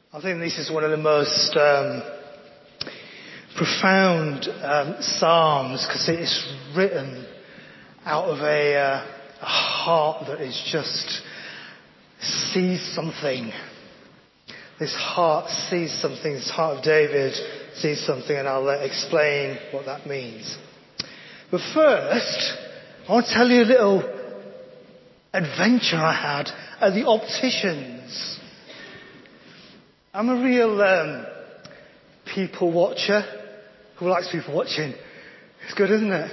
I think this is one of the most profound psalms because it is written out of a heart that is just sees something. This heart sees something. This heart of David sees something, and I'll explain what that means. But first, I want to tell you a little adventure I had at the opticians. I'm a real people watcher. Who likes people watching? It's good, isn't it?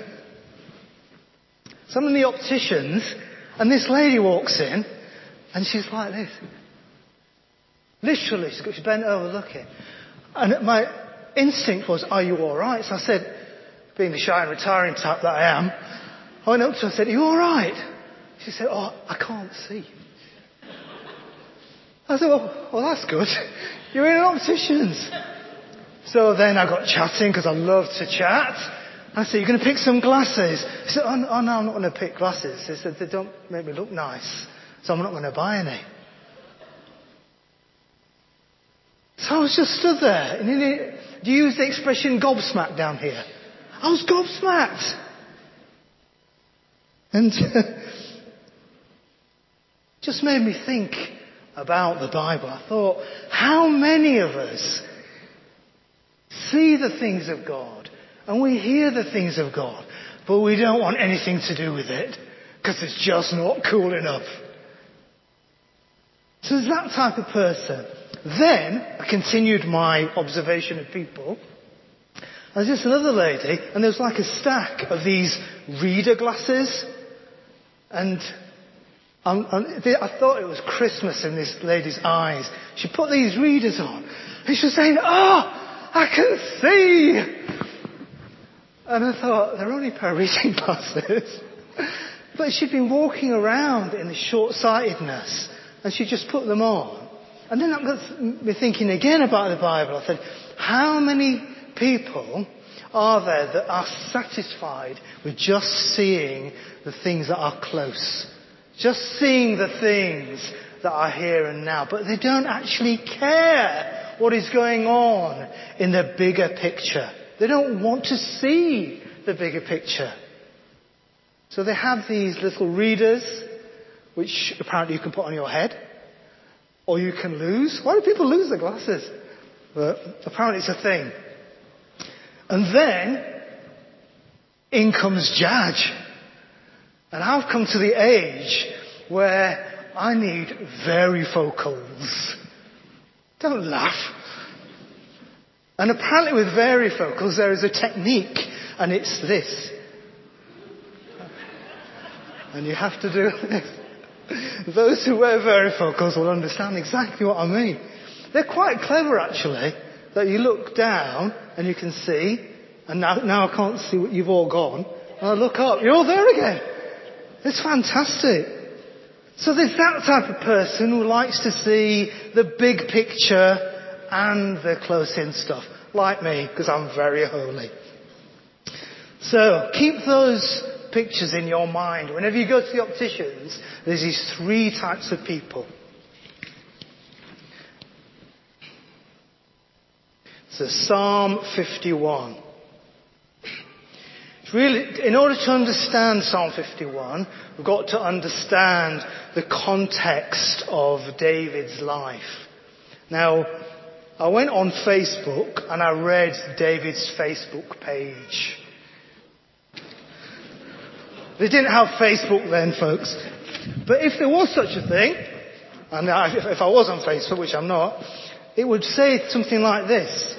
So I'm in the opticians, and this lady walks in, and she's like this. Literally, she's bent over looking. And my instinct was, are you all right? So I said, being the shy and retiring type that I am, I went up to her and said, are you all right? She said, oh, I can't see. I said, well, that's good. You're in an opticians. So then I got chatting because I love to chat. I said, you're going to pick some glasses? She said, oh no, I'm not going to pick glasses. She said, they don't make me look nice, so I'm not going to buy any. So I was just stood there. Do you use the expression gobsmacked down here? I was gobsmacked. And just made me think about the Bible. I thought, how many of us see the things of God and we hear the things of God, but we don't want anything to do with it because it's just not cool enough. So there's that type of person. Then I continued my observation of people. There's just another lady, and there was like a stack of these reader glasses, and I thought it was Christmas in this lady's eyes. She put these readers on, and she was saying, oh, I can see! And I thought, they're only a pair of reading glasses. But she'd been walking around in the short-sightedness, and she just put them on. And then that got me thinking again about the Bible. I said, how many people are there that are satisfied with just seeing the things that are close? Just seeing the things that are here and now. But they don't actually care what is going on in the bigger picture. They don't want to see the bigger picture. So they have these little readers, which apparently you can put on your head. Or you can lose. Why do people lose their glasses? But apparently it's a thing. And then, in comes Judge. And I've come to the age where I need varifocals. Don't laugh. And apparently with varifocals there is a technique, and it's this. And you have to do this. Those who wear varifocals will understand exactly what I mean. They're quite clever actually, that you look down and you can see, and now I can't see what you've all gone. And I look up, you're all there again. It's fantastic. So there's that type of person who likes to see the big picture and the close-in stuff. Like me, because I'm very holy. So keep those pictures in your mind. Whenever you go to the opticians, there's these three types of people. So Psalm 51. Really, in order to understand Psalm 51, we've got to understand the context of David's life. Now, I went on Facebook and I read David's Facebook page. They didn't have Facebook then, folks. But if there was such a thing, and if I was on Facebook, which I'm not, it would say something like this.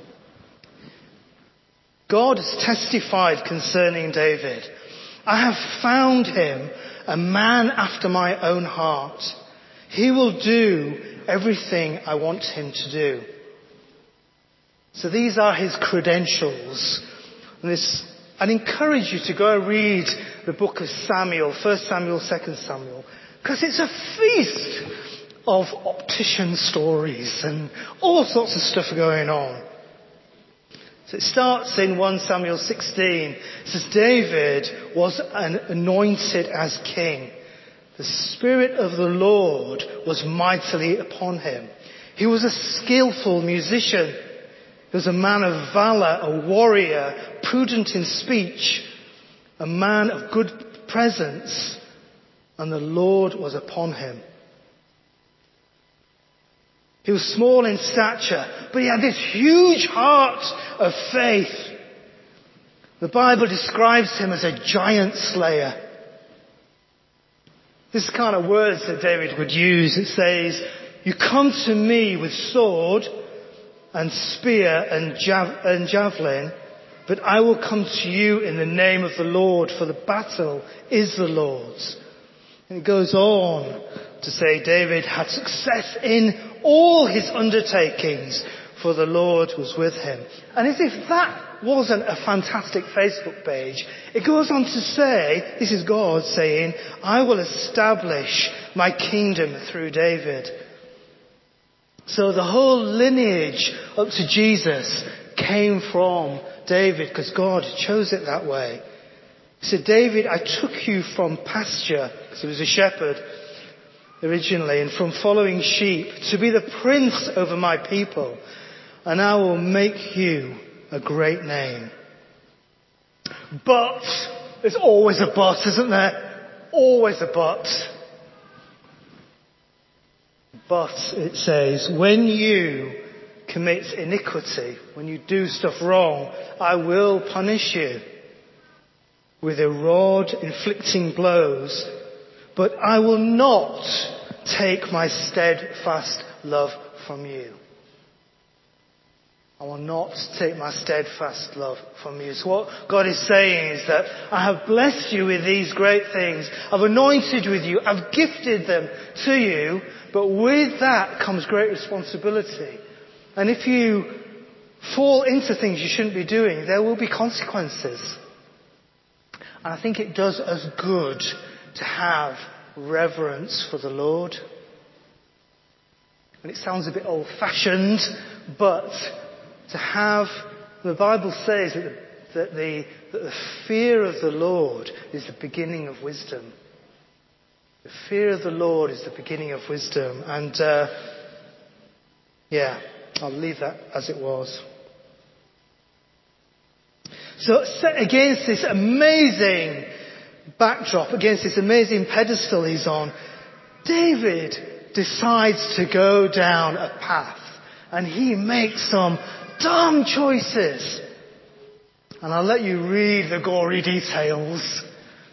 God has testified concerning David. I have found him a man after my own heart. He will do everything I want him to do. So these are his credentials. And I'd encourage you to go and read the book of Samuel, 1 Samuel, 2 Samuel, because it's a feast of optician stories and all sorts of stuff going on. So it starts in 1 Samuel 16. It says, David was anointed as king. The Spirit of the Lord was mightily upon him. He was a skillful musician. He was a man of valor, a warrior, prudent in speech, a man of good presence, and the Lord was upon him. He was small in stature, but he had this huge heart of faith. The Bible describes him as a giant slayer. This kind of words that David would use. It says, "You come to me with sword and spear and javelin, but I will come to you in the name of the Lord, for the battle is the Lord's." And it goes on to say David had success in all his undertakings, for the Lord was with him. And as if that wasn't a fantastic Facebook page, it goes on to say, this is God saying, "I will establish my kingdom through David." So the whole lineage up to Jesus came from David because God chose it that way. He said, "David, I took you from pasture," because he was a shepherd originally, "and from following sheep to be the prince over my people, and I will make you a great name." But, there's always a but, isn't there? Always a but. But, it says, when you commit iniquity, when you do stuff wrong, I will punish you with a rod, inflicting blows, but I will not take my steadfast love from you. I will not take my steadfast love from you. So what God is saying is that I have blessed you with these great things. I've anointed with you. I've gifted them to you. But with that comes great responsibility. And if you fall into things you shouldn't be doing, there will be consequences. And I think it does us good to have reverence for the Lord. And it sounds a bit old-fashioned, but to have, the Bible says that the fear of the Lord is the beginning of wisdom. The fear of the Lord is the beginning of wisdom. And I'll leave that as it was. So set against this amazing backdrop, against this amazing pedestal he's on, David decides to go down a path. And he makes some dumb choices. And I'll let you read the gory details.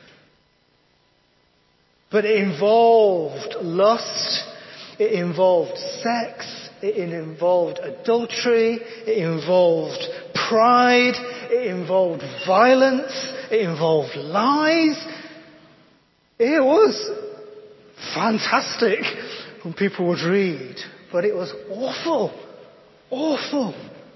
But it involved lust, it involved sex, it involved adultery, it involved pride, it involved violence, it involved lies. It was fantastic when people would read, but it was awful, awful.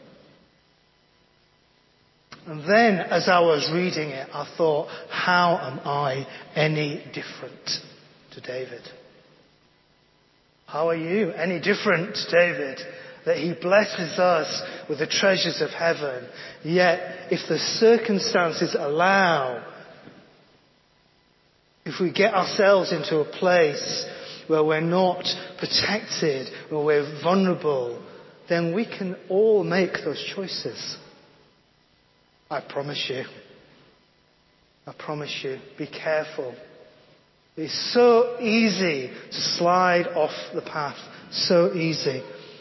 And then, as I was reading it, I thought, how am I any different to David? How are you any different to David? That he blesses us with the treasures of heaven. Yet, if the circumstances allow, if we get ourselves into a place where we're not protected, where we're vulnerable, then we can all make those choices. I promise you. I promise you. Be careful. It's so easy to slide off the path. So easy.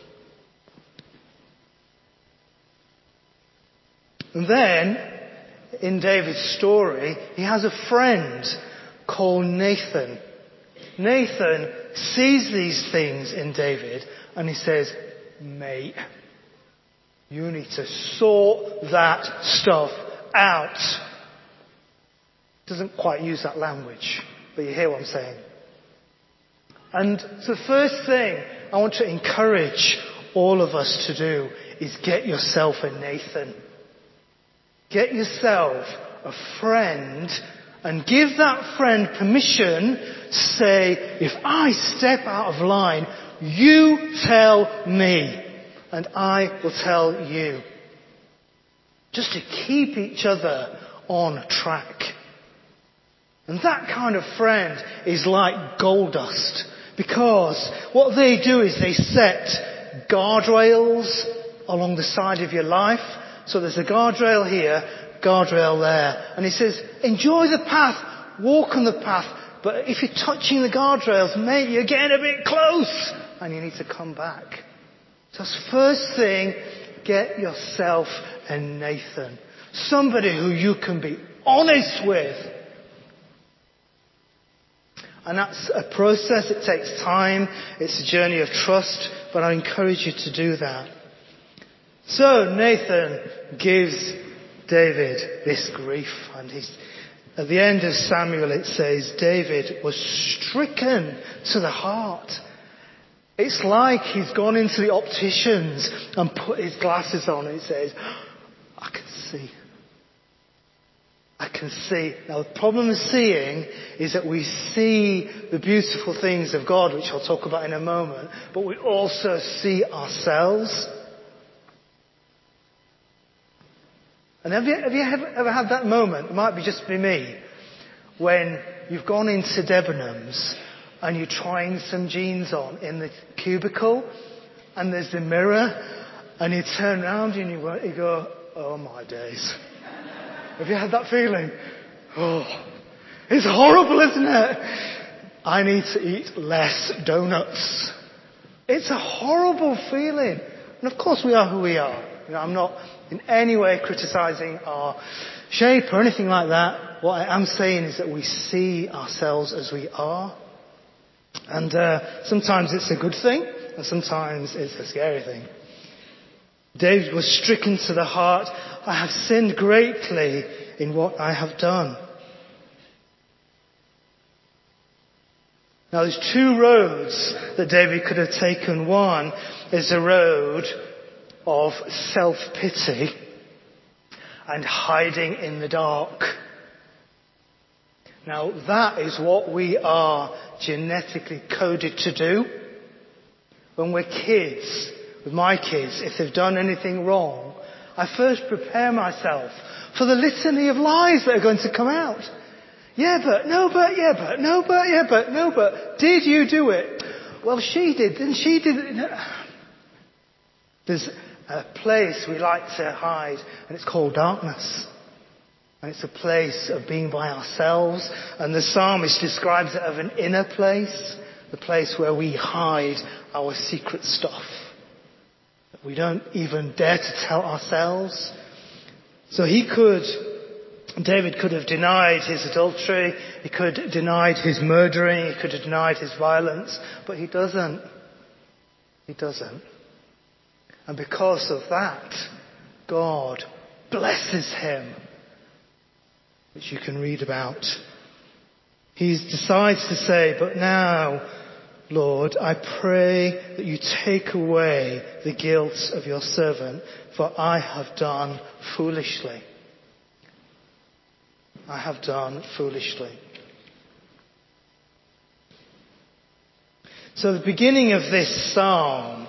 And then, in David's story, he has a friend called Nathan. Nathan sees these things in David and he says, "Mate, you need to sort that stuff out." Doesn't quite use that language, but you hear what I'm saying. And so the first thing I want to encourage all of us to do is get yourself a Nathan. Get yourself a friend and give that friend permission to say, if I step out of line, you tell me. And I will tell you. Just to keep each other on track. And that kind of friend is like gold dust. Because what they do is they set guardrails along the side of your life. So there's a guardrail here, guardrail there. And he says, enjoy the path, walk on the path. But if you're touching the guardrails, maybe you're getting a bit close and you need to come back. So first thing, get yourself a Nathan. Somebody who you can be honest with. And that's a process. It takes time. It's a journey of trust. But I encourage you to do that. So Nathan gives David this grief. And at the end of Samuel it says David was stricken to the heart. It's like he's gone into the opticians and put his glasses on and he says, I can see. I can see. Now the problem with seeing is that we see the beautiful things of God, which I'll talk about in a moment, but we also see ourselves. And have you ever had that moment? It might be just be me. When you've gone into Debenhams and you're trying some jeans on in the cubicle and there's the mirror and you turn around and you go, oh my days. Have you had that feeling? Oh, it's horrible, isn't it? I need to eat less donuts. It's a horrible feeling. And of course we are who we are. I'm not in any way criticising our shape or anything like that. What I am saying is that we see ourselves as we are. And sometimes it's a good thing, and sometimes it's a scary thing. David was stricken to the heart. I have sinned greatly in what I have done. Now there's two roads that David could have taken. One is a road of self-pity and hiding in the dark. Now that is what we are genetically coded to do. When we're kids, with my kids, if they've done anything wrong, I first prepare myself for the litany of lies that are going to come out. Yeah, but, no, but, yeah, but, no, but, yeah, but, no, but, did you do it? Well, she did, and she did it. There's a place we like to hide, and it's called darkness. And it's a place of being by ourselves, and the psalmist describes it as an inner place, the place where we hide our secret stuff. We don't even dare to tell ourselves. So David could have denied his adultery, he could have denied his murdering, he could have denied his violence, but he doesn't. He doesn't. And because of that, God blesses him, which you can read about. He decides to say, but now, Lord, I pray that you take away the guilt of your servant, for I have done foolishly. I have done foolishly. So the beginning of this psalm,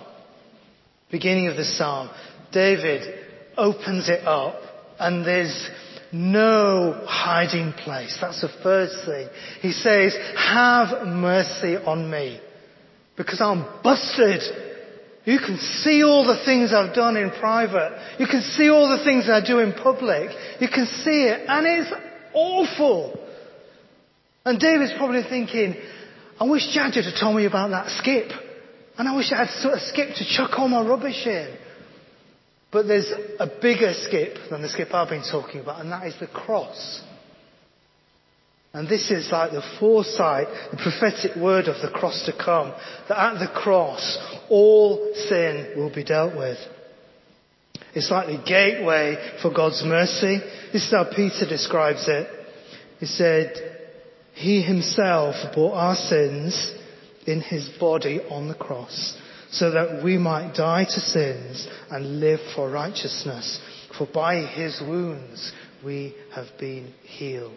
David opens it up and there's no hiding place. That's the first thing. He says, have mercy on me, because I'm busted. You can see all the things I've done in private. You can see all the things I do in public. You can see it, and it's awful. And David's probably thinking, I wish Judge had told me about that skip. And I wish I had sort of skip to chuck all my rubbish in. But there's a bigger skip than the skip I've been talking about, and that is the cross. And this is like the foresight, the prophetic word of the cross to come, that at the cross, all sin will be dealt with. It's like the gateway for God's mercy. This is how Peter describes it. He said, he himself bore our sins in his body on the cross, so that we might die to sins and live for righteousness. For by his wounds we have been healed.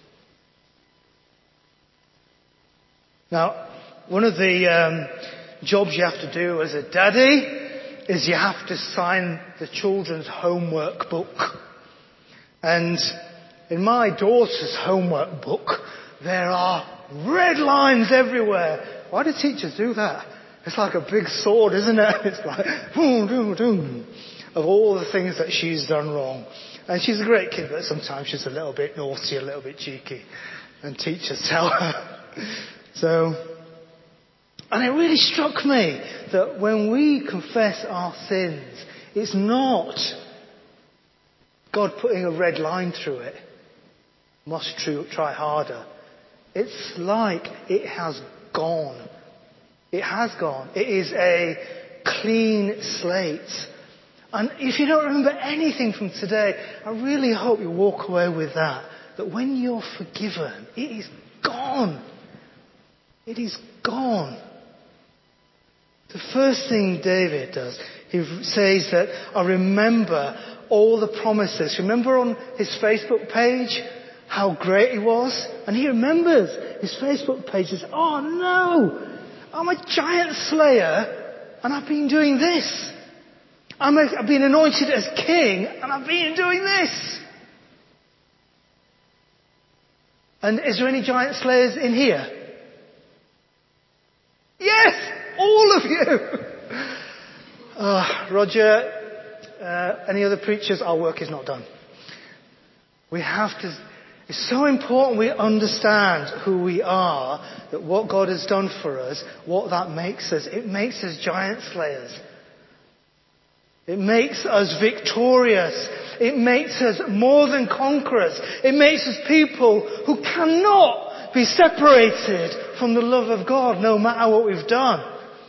Now, one of the jobs you have to do as a daddy is you have to sign the children's homework book. And in my daughter's homework book, there are red lines everywhere. Why do teachers do that? It's like a big sword, isn't it? It's like, boom, boom, boom, of all the things that she's done wrong. And she's a great kid, but sometimes she's a little bit naughty, a little bit cheeky. And teachers tell her. And it really struck me that when we confess our sins, it's not God putting a red line through it. Must try harder. It's like it has gone. It has gone. It is a clean slate. And if you don't remember anything from today, I really hope you walk away with that. That when you're forgiven, it is gone. It is gone. The first thing David does, he says that I remember all the promises. Remember on his Facebook page how great he was? And he remembers his Facebook page says, oh no, I'm a giant slayer and I've been doing this. I've been anointed as king and I've been doing this. And is there any giant slayers in here? Yes! All of you! Roger, any other preachers? Our work is not done. We have to, it's so important we understand who we are, that what God has done for us, what that makes us. It makes us giant slayers. It makes us victorious. It makes us more than conquerors. It makes us people who cannot be separated from the love of God no matter what we've done.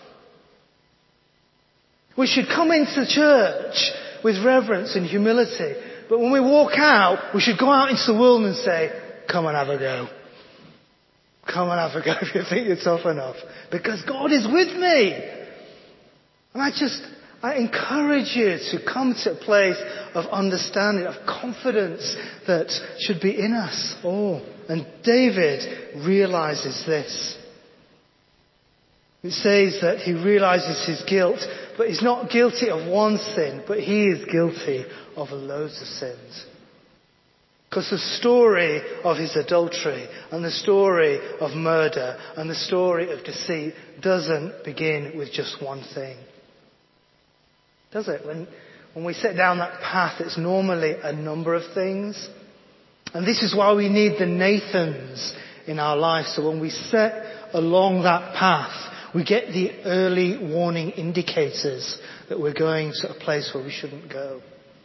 We should come into church with reverence and humility. But when we walk out, we should go out into the world and say, come and have a go. Come and have a go if you think you're tough enough. Because God is with me. And I encourage you to come to a place of understanding, of confidence that should be in us all. And David realizes this. It says that he realizes his guilt, but he's not guilty of one sin, but he is guilty of loads of sins. Because the story of his adultery and the story of murder and the story of deceit doesn't begin with just one thing. Does it? When we set down that path, it's normally a number of things. And this is why we need the Nathans in our life. So when we set along that path, we get the early warning indicators that we're going to a place where we shouldn't go.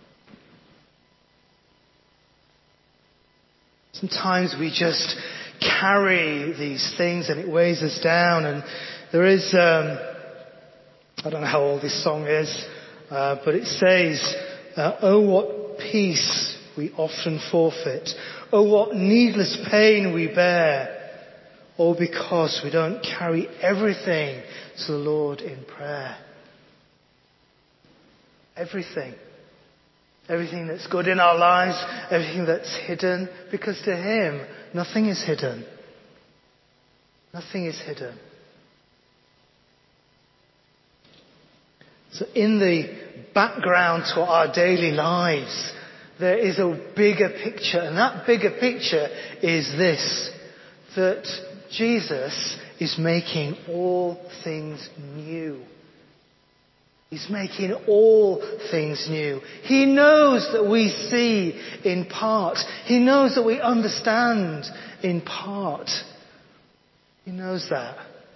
Sometimes we just carry these things and it weighs us down. And there is, I don't know how old this song is, but it says, oh, what peace we often forfeit. Oh, what needless pain we bear. All because we don't carry everything to the Lord in prayer. Everything. Everything that's good in our lives, everything that's hidden. Because to Him, nothing is hidden. Nothing is hidden. So in the background to our daily lives, there is a bigger picture. And that bigger picture is this. That Jesus is making all things new. He's making all things new. He knows that we see in part. He knows that we understand in part. He knows that.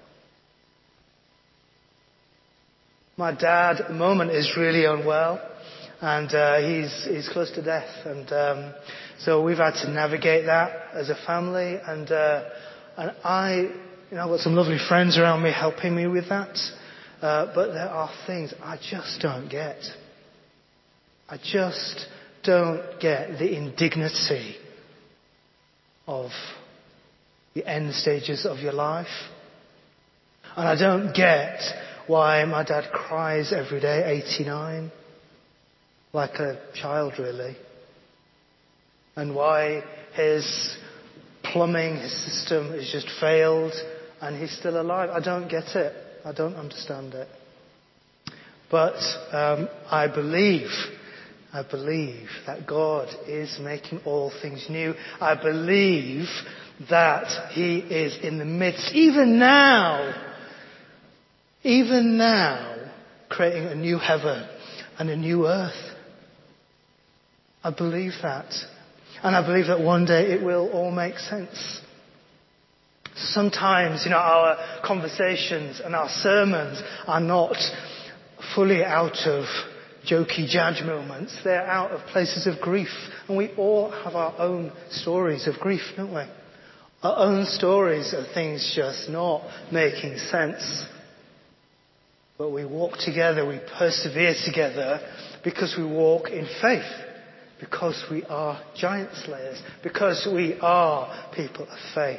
My dad at the moment is really unwell. And he's close to death. And so we've had to navigate that as a family. And I've got some lovely friends around me helping me with that. But there are things I just don't get. I just don't get the indignity of the end stages of your life. And I don't get why my dad cries every day, 89, like a child really. And why his plumbing, his system has just failed and he's still alive. I don't get it. I don't understand it. But I believe that God is making all things new. I believe that He is in the midst, even now, even now, creating a new heaven and a new earth. I believe that. And I believe that one day it will all make sense. Sometimes, our conversations and our sermons are not fully out of jokey judge moments. They're out of places of grief. And we all have our own stories of grief, don't we? Our own stories of things just not making sense. But we walk together, we persevere together because we walk in faith. Because we are giant slayers. Because we are people of faith.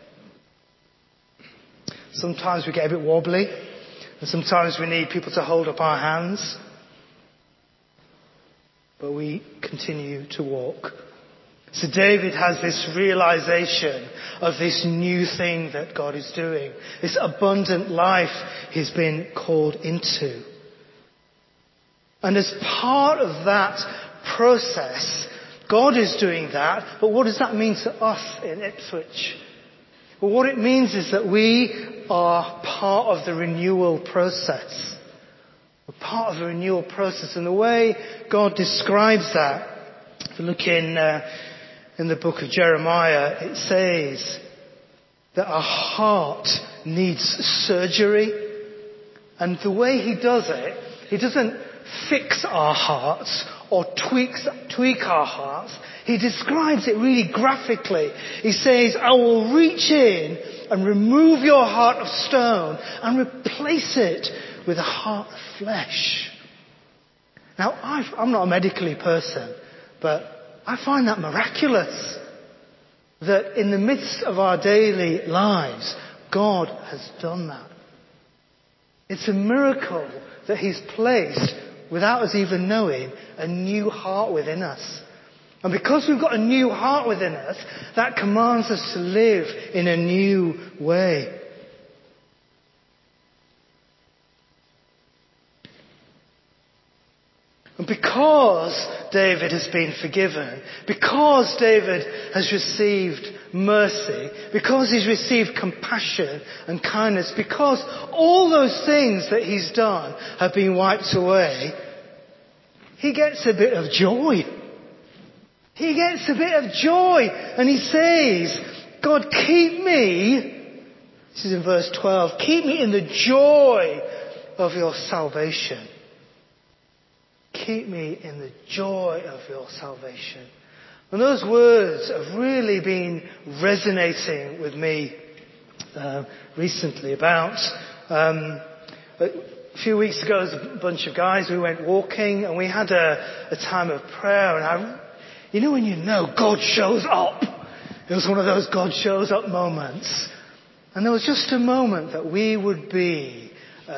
Sometimes we get a bit wobbly. And sometimes we need people to hold up our hands. But we continue to walk. So David has this realization of this new thing that God is doing. This abundant life he's been called into. And as part of that process, God is doing that. But what does that mean to us in Ipswich? Well, what it means is that we are part of the renewal process. We're part of the renewal process. And the way God describes that, if you look in the book of Jeremiah, it says that our heart needs surgery. And the way he does it, he doesn't fix our hearts or tweak our hearts. He describes it really graphically. He says, I will reach in and remove your heart of stone and replace it with a heart of flesh. Now, I'm not a medically person, but I find that miraculous. That in the midst of our daily lives, God has done that. It's a miracle that he's placed, without us even knowing, a new heart within us. And because we've got a new heart within us, that commands us to live in a new way. And because David has been forgiven, because David has received mercy, because he's received compassion and kindness, because all those things that he's done have been wiped away, he gets a bit of joy. He gets a bit of joy. And he says, God, keep me, this is in verse 12, keep me in the joy of your salvation. Keep me in the joy of your salvation. And those words have really been resonating with me recently. About a few weeks ago, as a bunch of guys, we went walking and we had a time of prayer. And when you know God shows up. It was one of those God shows up moments. And there was just a moment that we would be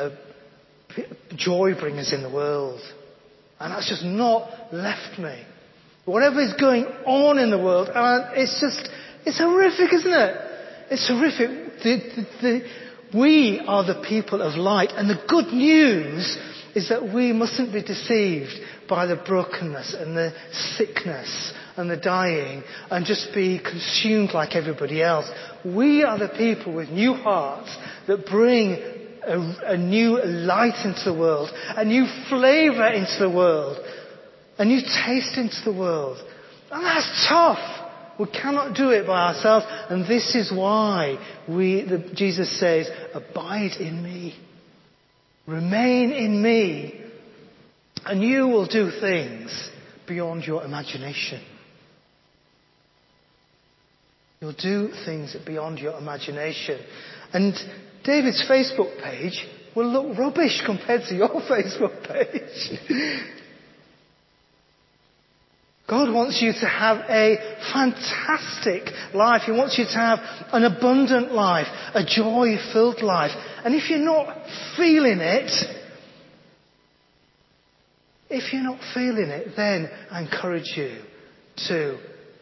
joy bringers in the world. And that's just not left me. Whatever is going on in the world, it's horrific, isn't it? It's horrific. We are the people of light. And the good news is that we mustn't be deceived by the brokenness and the sickness and the dying and just be consumed like everybody else. We are the people with new hearts that bring a new light into the world, a new flavour into the world, a new taste into the world. And that's tough. We cannot do it by ourselves. And this is why Jesus says, abide in me. Remain in me. And you will do things beyond your imagination. You'll do things beyond your imagination. And David's Facebook page will look rubbish compared to your Facebook page. God wants you to have a fantastic life. He wants you to have an abundant life, a joy-filled life. And if you're not feeling it, then I encourage you to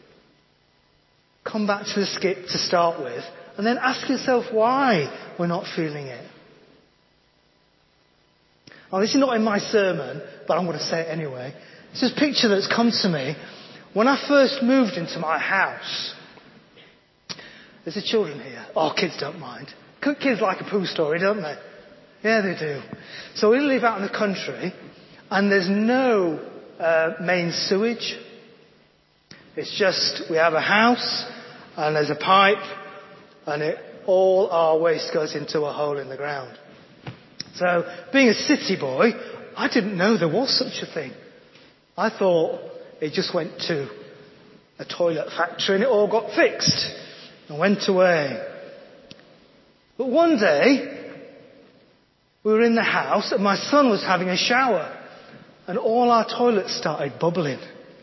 come back to the skip to start with, and then ask yourself why we're not feeling it. Now, this is not in my sermon, but I'm going to say it anyway. It's this picture that's come to me. When I first moved into my house, there's the children here. Oh, kids don't mind. Kids like a poo story, don't they? Yeah, they do. So we live out in the country, and there's no main sewage. It's just, we have a house, and there's a pipe, and all our waste goes into a hole in the ground. So, being a city boy, I didn't know there was such a thing. I thought it just went to a toilet factory and it all got fixed and went away. But one day, we were in the house and my son was having a shower and all our toilets started bubbling.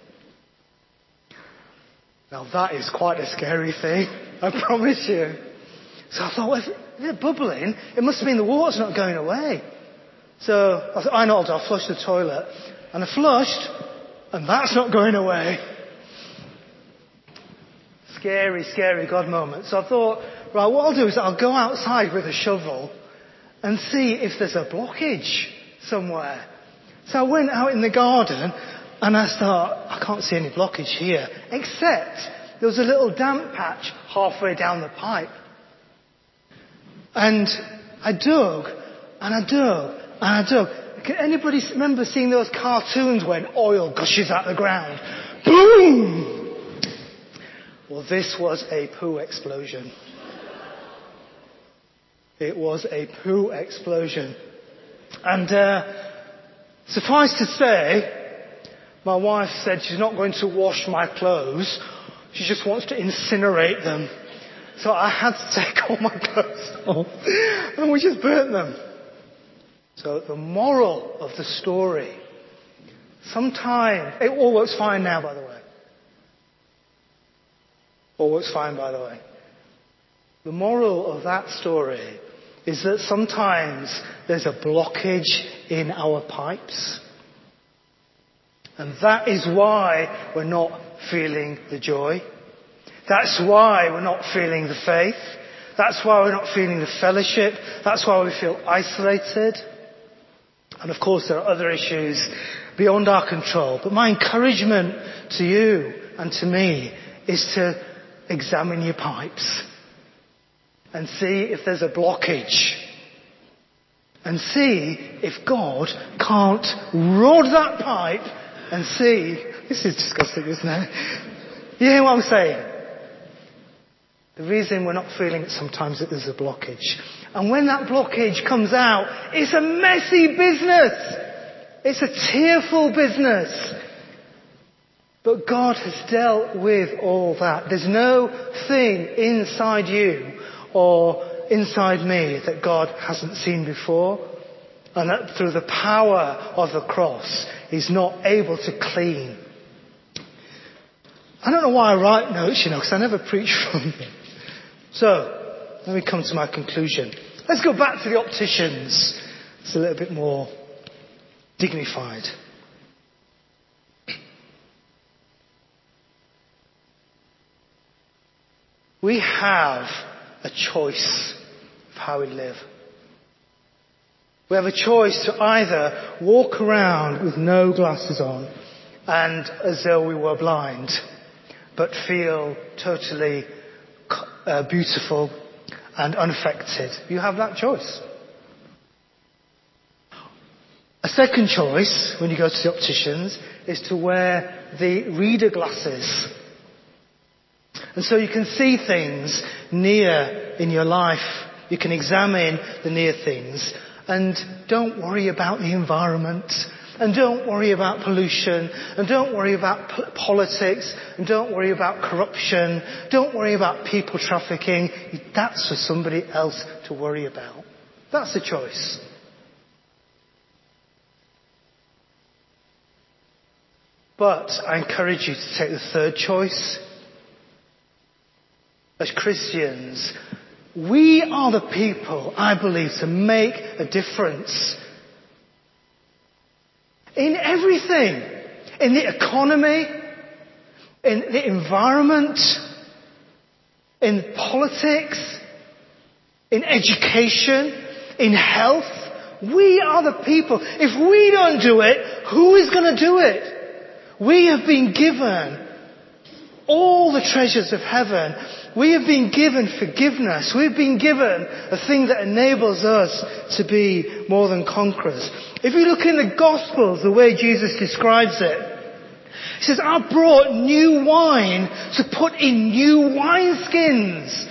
Now that is quite a scary thing, I promise you. So I thought, well, if they're bubbling, it must mean the water's not going away. So I thought, I'll flush the toilet. And I flushed, and that's not going away. Scary, scary God moment. So I thought, right, what I'll do is I'll go outside with a shovel and see if there's a blockage somewhere. So I went out in the garden and I thought, I can't see any blockage here, except there was a little damp patch halfway down the pipe. And I dug, and I dug, and I dug. Can anybody remember seeing those cartoons when oil gushes out the ground? Boom! Well, this was a poo explosion. It was a poo explosion. And suffice to say, my wife said she's not going to wash my clothes. She just wants to incinerate them. So I had to take all my clothes off. And we just burnt them. So the moral of the story. Sometimes, it all works fine now, by the way. All works fine, by the way. The moral of that story is that sometimes there's a blockage in our pipes. And that is why we're not feeling the joy. That's why we're not feeling the faith. That's why we're not feeling the fellowship. That's why we feel isolated. And of course there are other issues beyond our control. But my encouragement to you and to me is to examine your pipes and see if there's a blockage. And see if God can't rod that pipe and see... This is disgusting, isn't it? You hear what I'm saying? The reason we're not feeling it sometimes is that there's a blockage. And when that blockage comes out, it's a messy business. It's a tearful business. But God has dealt with all that. There's no thing inside you or inside me that God hasn't seen before. And that through the power of the cross, He's not able to clean. I don't know why I write notes, because I never preach from them. So, let me come to my conclusion. Let's go back to the opticians. It's a little bit more dignified. We have a choice of how we live. We have a choice to either walk around with no glasses on and as though we were blind, but feel totally beautiful and unaffected. You have that choice. A second choice, when you go to the opticians, is to wear the reader glasses. And so you can see things near in your life. You can examine the near things. And don't worry about the environment. And don't worry about pollution. And don't worry about politics. And don't worry about corruption. Don't worry about people trafficking. That's for somebody else to worry about. That's a choice. But I encourage you to take the third choice. As Christians, we are the people, I believe, to make a difference in everything. In the economy, in the environment, in politics, in education, in health. We are the people. If we don't do it, who is going to do it? We have been given all the treasures of heaven. We have been given forgiveness. We've been given a thing that enables us to be more than conquerors. If you look in the Gospels, the way Jesus describes it, he says, I brought new wine to put in new wineskins.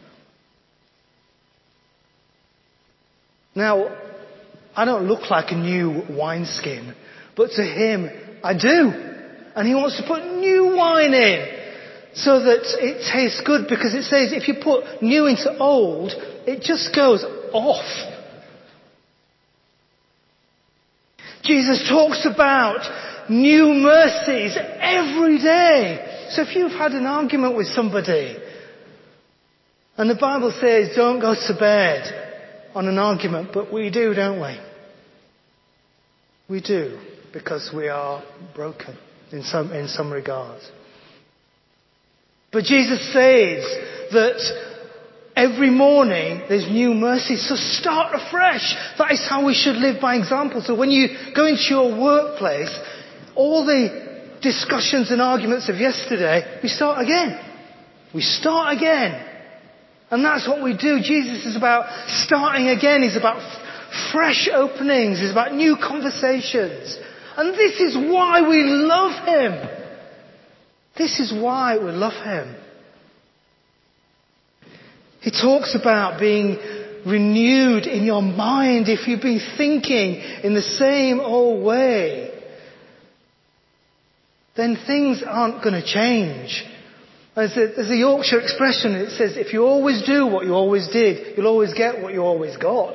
Now, I don't look like a new wineskin, but to him, I do. And he wants to put new wine in so that it tastes good, because it says if you put new into old, it just goes off. Jesus talks about new mercies every day. So if you've had an argument with somebody, and the Bible says don't go to bed on an argument, but we do, don't we? We do, because we are broken in some regards. But Jesus says that every morning there's new mercy, so start afresh. That is how we should live by example. So when you go into your workplace, all the discussions and arguments of yesterday, we start again. We start again. And that's what we do. Jesus is about starting again. He's about fresh openings. He's about new conversations. And this is why we love him. This is why we love him. He talks about being renewed in your mind if you've been thinking in the same old way. Then things aren't going to change. There's a Yorkshire expression, it says, if you always do what you always did, you'll always get what you always got.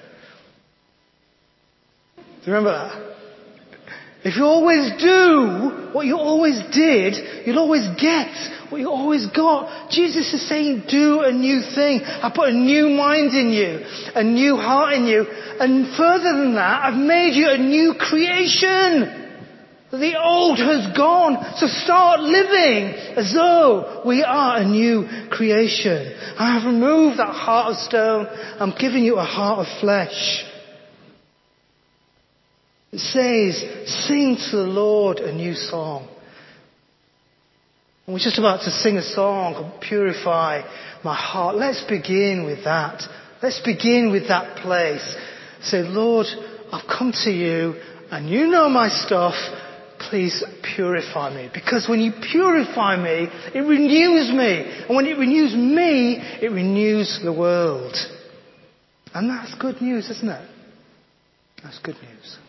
Do you remember that? If you always do what you always did, you'll always get what you always got. Jesus is saying, do a new thing. I put a new mind in you, a new heart in you. And further than that, I've made you a new creation. The old has gone. So start living as though we are a new creation. I have removed that heart of stone. I'm giving you a heart of flesh. It says, sing to the Lord a new song. And we're just about to sing a song called Purify My Heart. Let's begin with that. Let's begin with that place. Say, Lord, I've come to you and you know my stuff. Please purify me. Because when you purify me, it renews me. And when it renews me, it renews the world. And that's good news, isn't it? That's good news.